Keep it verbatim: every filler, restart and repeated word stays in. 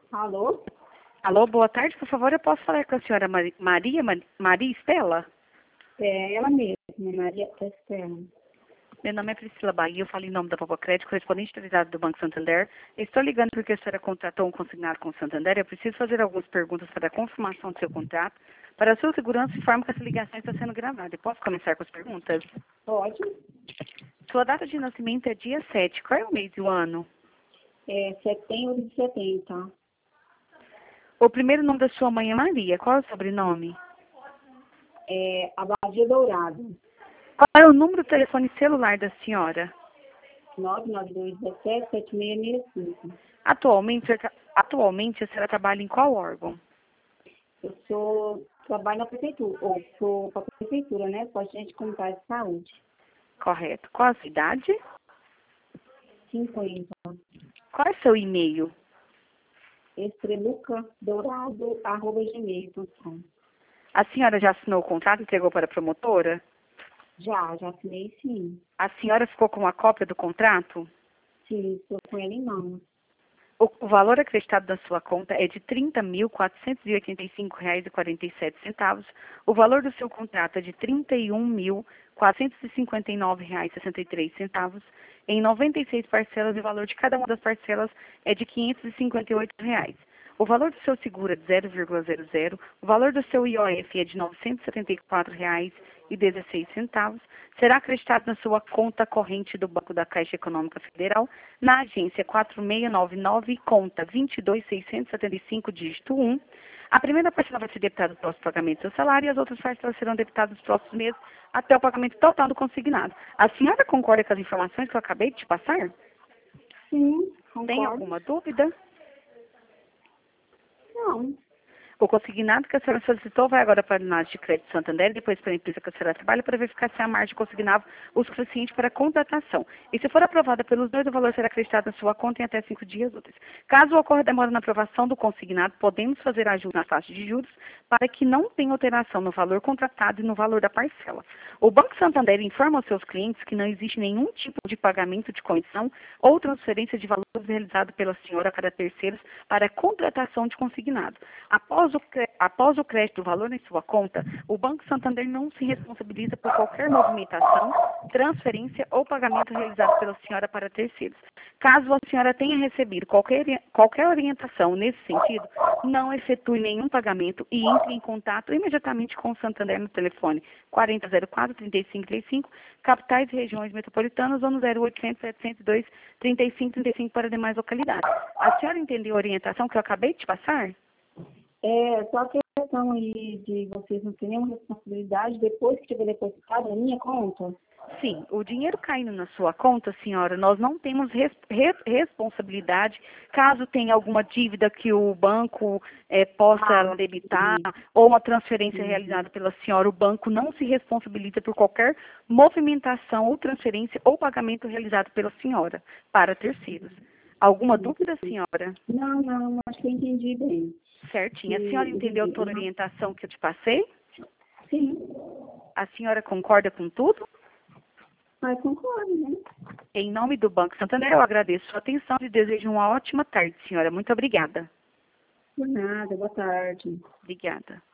Alô? Alô, boa tarde. Por favor, eu posso falar com a senhora Mari- Maria, Mari- Maria Estela? É ela mesma, Maria Estela. Meu nome é Priscila Bahia, eu falo em nome da Popo Crédito, correspondente autorizado do Banco Santander. Estou ligando porque a senhora contratou um consignado com o Santander. Eu preciso fazer algumas perguntas para a confirmação do seu contrato. Para a sua segurança, informo que essa ligação está sendo gravada. Eu posso começar com as perguntas? Pode? Sua data de nascimento é dia sete. Qual é o mês e o ano? É setembro de setenta. O primeiro nome da sua mãe é Maria. Qual é o sobrenome? É Abadia Dourado. Qual é o número do telefone celular da senhora? nove nove dois um sete sete seis seis cinco. Atualmente, a senhora tra- atualmente a senhora trabalha em qual órgão? Eu sou, trabalho na prefeitura, ou sou para a prefeitura, né? Sou agente comunitário de saúde. Correto. Qual a sua idade? cinquenta. Qual é seu e-mail? Estreluca Dourado, arroba gmail ponto com. A senhora já assinou o contrato e entregou para a promotora? Já, já assinei sim. A senhora ficou com uma cópia do contrato? Sim, estou com ele em mãos. O, o valor acreditado da sua conta é de trinta mil, quatrocentos e oitenta e cinco reais e quarenta e sete centavos. O valor do seu contrato é de trinta e um mil, quatrocentos e cinquenta e nove reais e sessenta e três centavos. Em noventa e seis parcelas, e o valor de cada uma das parcelas é de quinhentos e cinquenta e oito reais. O valor do seu seguro é de zero vírgula zero zero. O valor do seu I O F é de novecentos e setenta e quatro reais e dezesseis centavos. Será acreditado na sua conta corrente do Banco da Caixa Econômica Federal, na agência quatro seis nove nove, conta vinte e dois mil seiscentos e setenta e cinco, dígito um. A primeira parcela vai ser debitada no próximo pagamento do seu salário e as outras parcelas serão debitadas nos próximos meses até o pagamento total do consignado. A senhora concorda com as informações que eu acabei de te passar? Sim, Tem concordo. alguma dúvida? Não. O consignado que a senhora solicitou vai agora para a análise de crédito Santander e depois para a empresa que a senhora trabalha para verificar se a margem consignava o suficiente para a contratação. E se for aprovada pelos dois, o valor será acreditado na sua conta em até cinco dias úteis. Caso ocorra demora na aprovação do consignado, podemos fazer ajuste na taxa de juros para que não tenha alteração no valor contratado e no valor da parcela. O Banco Santander informa aos seus clientes que não existe nenhum tipo de pagamento de comissão ou transferência de valores realizado pela senhora para terceiros para a contratação de consignado. Após o, cre- após o crédito do valor em sua conta, o Banco Santander não se responsabiliza por qualquer movimentação, transferência ou pagamento realizado pela senhora para terceiros. Caso a senhora tenha recebido qualquer, ori- qualquer orientação nesse sentido, não efetue nenhum pagamento e entre em contato imediatamente com o Santander no telefone quatro zero zero quatro, três cinco três cinco, capitais e regiões metropolitanas ou no zero oitocentos, setecentos e dois, trinta e cinco trinta e cinco para demais localidades. A senhora entendeu a orientação que eu acabei de te passar? É, só que a questão aí de vocês não terem nenhuma responsabilidade depois que tiver depositado na minha conta. Sim, o dinheiro caindo na sua conta, senhora, nós não temos res- re- responsabilidade caso tenha alguma dívida que o banco eh, possa Ah, debitar ou uma transferência sim. realizada pela senhora. O banco não se responsabiliza por qualquer movimentação ou transferência ou pagamento realizado pela senhora para terceiros. Alguma dúvida, senhora? Não, não, acho que eu entendi bem. Certinho. A senhora E, entendeu e- toda a e- orientação que eu te passei? sim, A senhora concorda com tudo? mas concordo, né? Em nome do Banco Santander, eu agradeço sua atenção e desejo uma ótima tarde, senhora. Muito obrigada. Por nada, boa tarde. Obrigada.